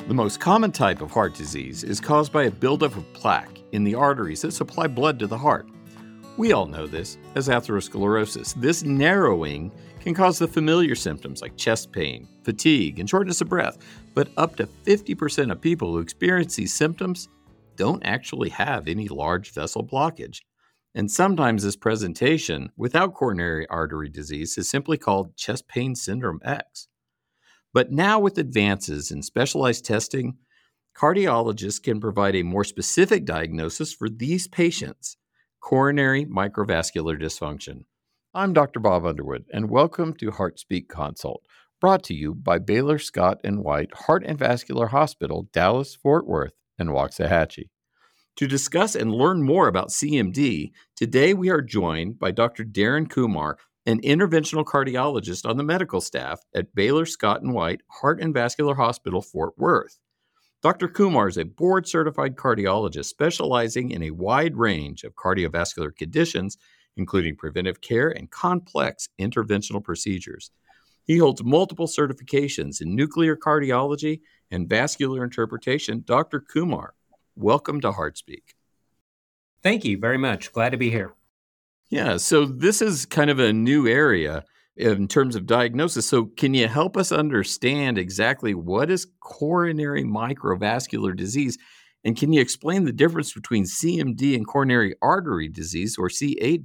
The most common type of heart disease is caused by a buildup of plaque in the arteries that supply blood to the heart. We all know this as atherosclerosis. This narrowing can cause the familiar symptoms like chest pain, fatigue, and shortness of breath, but up to 50% of people who experience these symptoms don't actually have any large vessel blockage. And sometimes this presentation without coronary artery disease is simply called chest pain syndrome X. But now, with advances in specialized testing, cardiologists can provide a more specific diagnosis for these patients: coronary microvascular dysfunction. I'm Dr. Bob Underwood, and welcome to HeartSpeak Consult, brought to you by Baylor Scott & White Heart and Vascular Hospital, Dallas, Fort Worth, and Waxahachie. To discuss and learn more about CMD, today we are joined by Dr. Darren Kumar, an interventional cardiologist on the medical staff at Baylor Scott & White Heart and Vascular Hospital, Fort Worth. Dr. Kumar is a board-certified cardiologist specializing in a wide range of cardiovascular conditions, including preventive care and complex interventional procedures. He holds multiple certifications in nuclear cardiology and vascular interpretation. Dr. Kumar, welcome to HeartSpeak. Thank you very much. Glad to be here. Yeah, so this is kind of a new area in terms of diagnosis. So can you help us understand exactly what is coronary microvascular disease? And can you explain the difference between CMD and coronary artery disease, or CAD?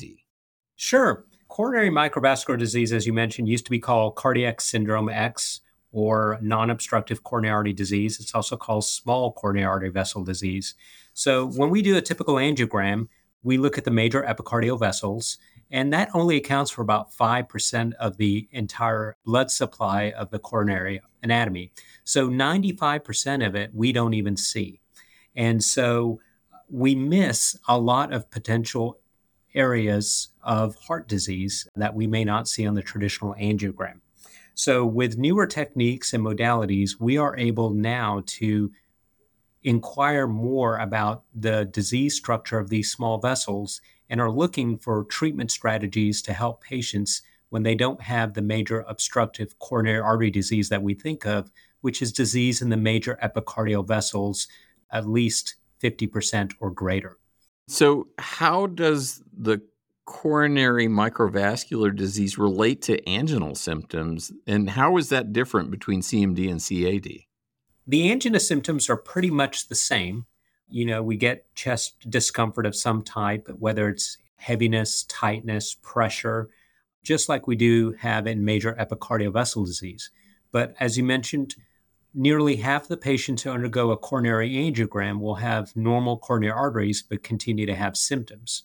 Sure. Coronary microvascular disease, as you mentioned, used to be called cardiac syndrome X or non-obstructive coronary artery disease. It's also called small coronary artery vessel disease. So when we do a typical angiogram, we look at the major epicardial vessels, and that only accounts for about 5% of the entire blood supply of the coronary anatomy. So 95% of it we don't even see. And so we miss a lot of potential areas of heart disease that we may not see on the traditional angiogram. So with newer techniques and modalities, we are able now to inquire more about the disease structure of these small vessels and are looking for treatment strategies to help patients when they don't have the major obstructive coronary artery disease that we think of, which is disease in the major epicardial vessels, at least 50% or greater. So how does the coronary microvascular disease relate to anginal symptoms, and how is that different between CMD and CAD? The angina symptoms are pretty much the same. We get chest discomfort of some type, whether it's heaviness, tightness, pressure, just like we do have in major epicardial vessel disease. But as you mentioned, nearly half the patients who undergo a coronary angiogram will have normal coronary arteries but continue to have symptoms.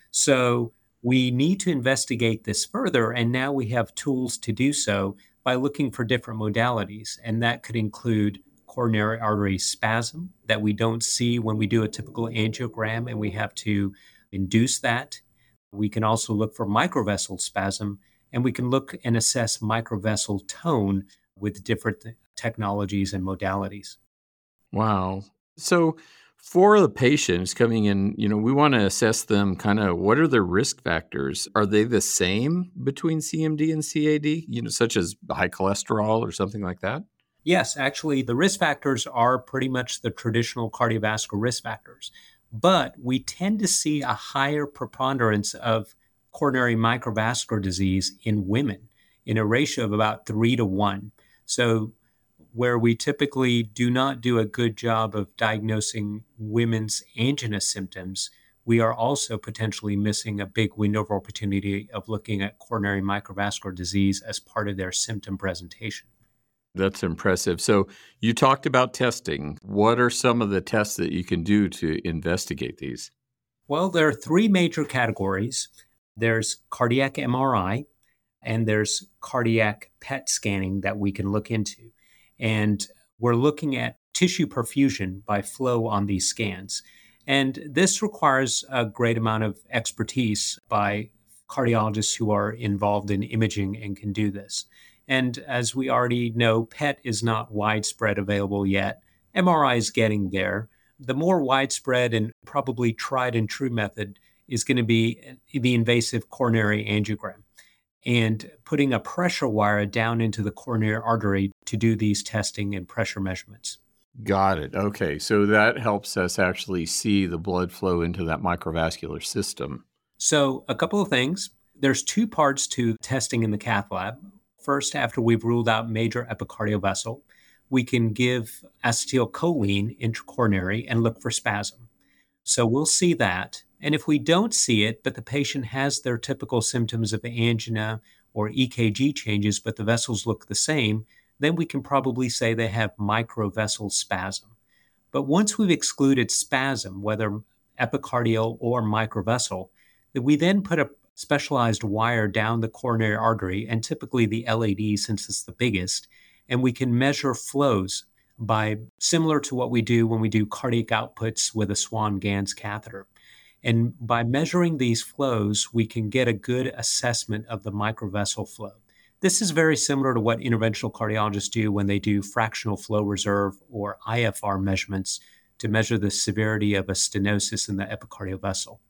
So we need to investigate this further, and now we have tools to do so by looking for different modalities, and that could include coronary artery spasm that we don't see when we do a typical angiogram, and we have to induce that. We can also look for microvessel spasm, and we can look and assess microvessel tone with different technologies and modalities. Wow. So for the patients coming in, we want to assess them kind of what are their risk factors? Are they the same between CMD and CAD, such as high cholesterol or something like that? Yes, actually, the risk factors are pretty much the traditional cardiovascular risk factors, but we tend to see a higher preponderance of coronary microvascular disease in women in a ratio of about 3-1. So where we typically do not do a good job of diagnosing women's angina symptoms, we are also potentially missing a big window of opportunity of looking at coronary microvascular disease as part of their symptom presentation. That's impressive. So you talked about testing. What are some of the tests that you can do to investigate these? Well, there are three major categories. There's cardiac MRI, and there's cardiac PET scanning that we can look into. And we're looking at tissue perfusion by flow on these scans. And this requires a great amount of expertise by cardiologists who are involved in imaging and can do this. And as we already know, PET is not widespread available yet. MRI is getting there. The more widespread and probably tried and true method is going to be the invasive coronary angiogram, and putting a pressure wire down into the coronary artery to do these testing and pressure measurements. Got it. Okay. So that helps us actually see the blood flow into that microvascular system. So, a couple of things. There's two parts to testing in the cath lab. First, after we've ruled out major epicardial vessel, we can give acetylcholine intracoronary and look for spasm. So we'll see that. And if we don't see it, but the patient has their typical symptoms of angina or EKG changes, but the vessels look the same, then we can probably say they have microvessel spasm. But once we've excluded spasm, whether epicardial or microvessel, that we then put a specialized wire down the coronary artery, and typically the LAD since it's the biggest, and we can measure flows by similar to what we do when we do cardiac outputs with a Swan-Ganz catheter. And by measuring these flows, we can get a good assessment of the microvessel flow. This is very similar to what interventional cardiologists do when they do fractional flow reserve or IFR measurements to measure the severity of a stenosis in the epicardial vessel.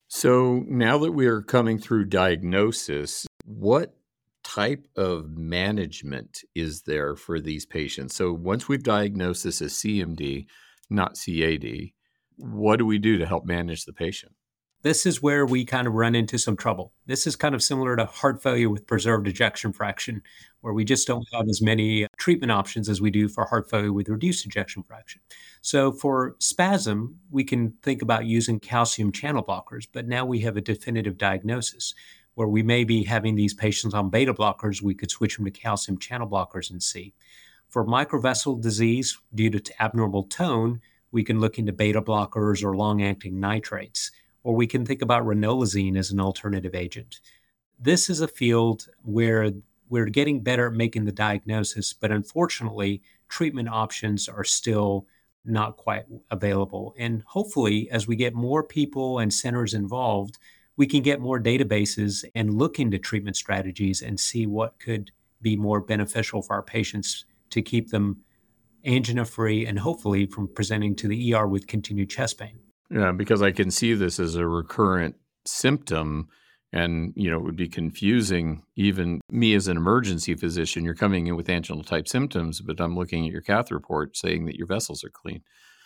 So now that we are coming through diagnosis, what type of management is there for these patients? So once we've diagnosed this as CMD, not CAD, what do we do to help manage the patient? This is where we kind of run into some trouble. This is kind of similar to heart failure with preserved ejection fraction, where we just don't have as many treatment options as we do for heart failure with reduced ejection fraction. So for spasm, we can think about using calcium channel blockers, but now we have a definitive diagnosis where we may be having these patients on beta blockers. We could switch them to calcium channel blockers and see. For microvessel disease, due to abnormal tone, we can look into beta blockers or long-acting nitrates, or we can think about ranolazine as an alternative agent. This is a field where we're getting better at making the diagnosis, but unfortunately, treatment options are still not quite available. And hopefully, as we get more people and centers involved, we can get more databases and look into treatment strategies and see what could be more beneficial for our patients to keep them angina-free and hopefully from presenting to the ER with continued chest pain. Yeah, because I can see this as a recurrent symptom and, it would be confusing even me as an emergency physician. You're coming in with angina type symptoms, but I'm looking at your cath report saying that your vessels are clean.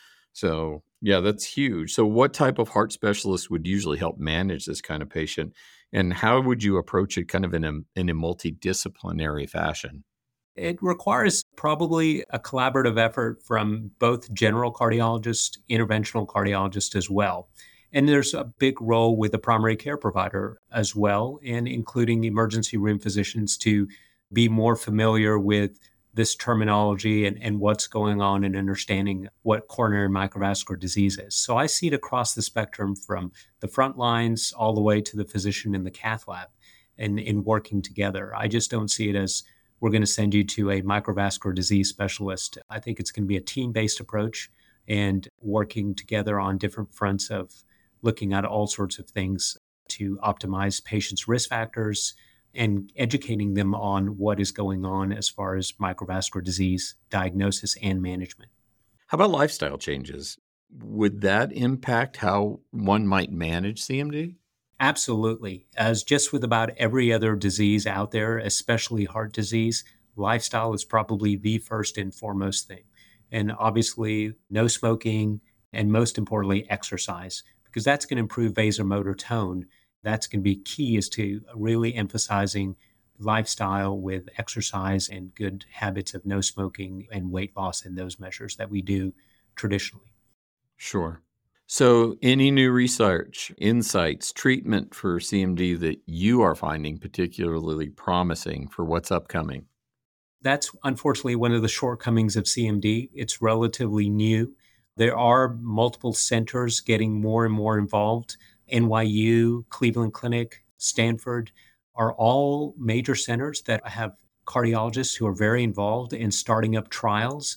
So, yeah, that's huge. So what type of heart specialist would usually help manage this kind of patient? And how would you approach it kind of in a multidisciplinary fashion? It requires probably a collaborative effort from both general cardiologists, interventional cardiologists as well. And there's a big role with the primary care provider as well, and including emergency room physicians to be more familiar with this terminology and what's going on and understanding what coronary microvascular disease is. So I see it across the spectrum from the front lines all the way to the physician in the cath lab and in working together. I just don't see it as we're going to send you to a microvascular disease specialist. I think it's going to be a team-based approach and working together on different fronts of looking at all sorts of things to optimize patients' risk factors and educating them on what is going on as far as microvascular disease diagnosis and management. How about lifestyle changes? Would that impact how one might manage CMD? Absolutely. As just with about every other disease out there, especially heart disease, lifestyle is probably the first and foremost thing. And obviously, no smoking, and most importantly, exercise, because that's going to improve vasomotor tone. That's going to be key is to really emphasizing lifestyle with exercise and good habits of no smoking and weight loss and those measures that we do traditionally. Sure. So, any new research, insights, treatment for CMD that you are finding particularly promising for what's upcoming? That's unfortunately one of the shortcomings of CMD. It's relatively new. There are multiple centers getting more and more involved. NYU, Cleveland Clinic, Stanford are all major centers that have cardiologists who are very involved in starting up trials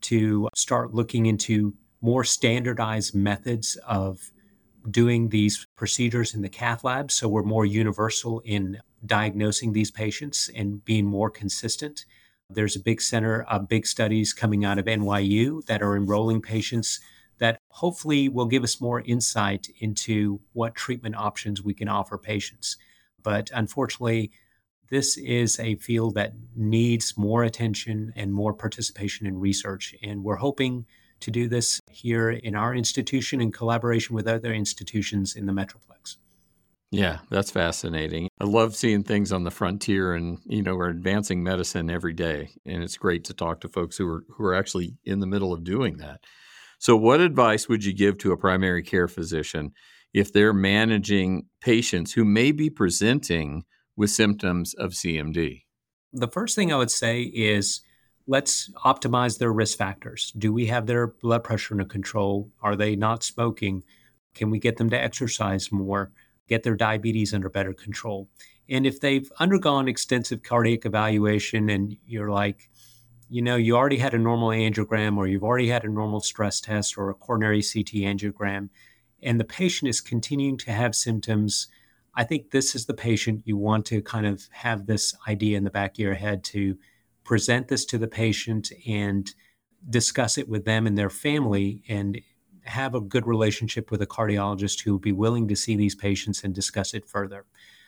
to start looking into more standardized methods of doing these procedures in the cath lab. So we're more universal in diagnosing these patients and being more consistent. There's a big center of big studies coming out of NYU that are enrolling patients that hopefully will give us more insight into what treatment options we can offer patients. But unfortunately, This is a field that needs more attention and more participation in research. And we're hoping to do this here in our institution in collaboration with other institutions in the Metroplex. Yeah, that's fascinating. I love seeing things on the frontier, and we're advancing medicine every day, and it's great to talk to folks who are actually in the middle of doing that. So what advice would you give to a primary care physician if they're managing patients who may be presenting with symptoms of CMD? The first thing I would say is let's optimize their risk factors. Do we have their blood pressure under control? Are they not smoking? Can we get them to exercise more? Get their diabetes under better control? And if they've undergone extensive cardiac evaluation and you're like, you already had a normal angiogram, or you've already had a normal stress test or a coronary CT angiogram, and the patient is continuing to have symptoms, I think this is the patient you want to kind of have this idea in the back of your head to present this to the patient and discuss it with them and their family, and have a good relationship with a cardiologist who will be willing to see these patients and discuss it further.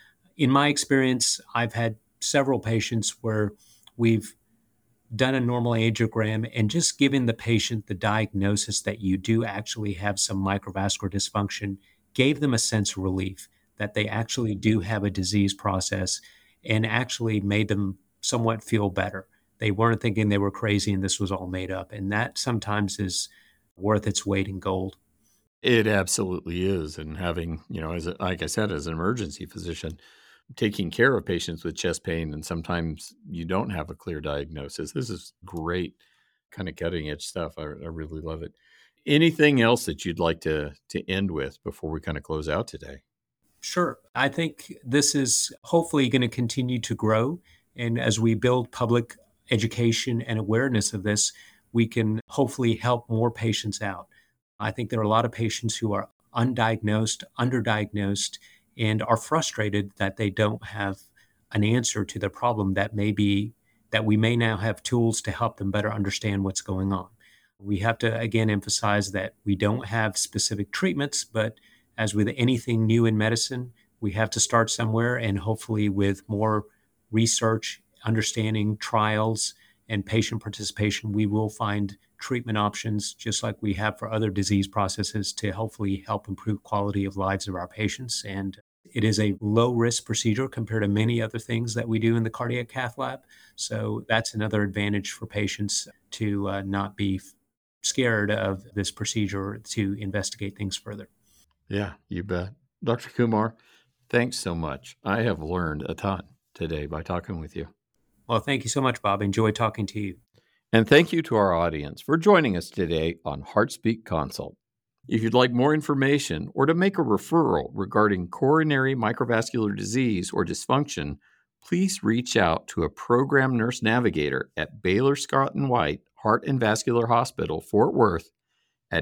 In my experience, I've had several patients where we've done a normal angiogram and just given the patient the diagnosis that you do actually have some microvascular dysfunction gave them a sense of relief that they actually do have a disease process, and actually made them somewhat feel better. They weren't thinking they were crazy and this was all made up. And that sometimes is worth its weight in gold. It absolutely is. And having, like I said, as an emergency physician, taking care of patients with chest pain, and sometimes you don't have a clear diagnosis. This is great, kind of cutting edge stuff. I really love it. Anything else that you'd like to end with before we kind of close out today? Sure. I think this is hopefully going to continue to grow. And as we build public education and awareness of this, we can hopefully help more patients out. I think there are a lot of patients who are undiagnosed, underdiagnosed, and are frustrated that they don't have an answer to the problem that we may now have tools to help them better understand what's going on. We have to, again, emphasize that we don't have specific treatments, but as with anything new in medicine, we have to start somewhere, and hopefully with more research, understanding, trials, and patient participation, we will find treatment options just like we have for other disease processes to hopefully help improve quality of lives of our patients. And it is a low-risk procedure compared to many other things that we do in the cardiac cath lab. So that's another advantage for patients to not be scared of this procedure, to investigate things further. Yeah, you bet. Dr. Kumar, thanks so much. I have learned a ton today by talking with you. Well, thank you so much, Bob. Enjoyed talking to you. And thank you to our audience for joining us today on HeartSpeak Consult. If you'd like more information or to make a referral regarding coronary microvascular disease or dysfunction, please reach out to a program nurse navigator at Baylor Scott & White Heart and Vascular Hospital, Fort Worth, at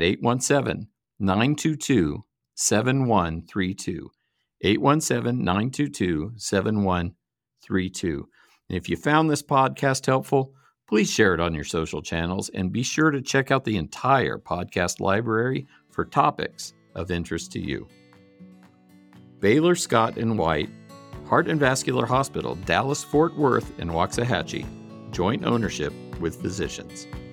817-922-7132, 817-922-7132. And if you found this podcast helpful, please share it on your social channels, and be sure to check out the entire podcast library for topics of interest to you. Baylor Scott & White Heart and Vascular Hospital, Dallas, Fort Worth, and Waxahachie, joint ownership with physicians.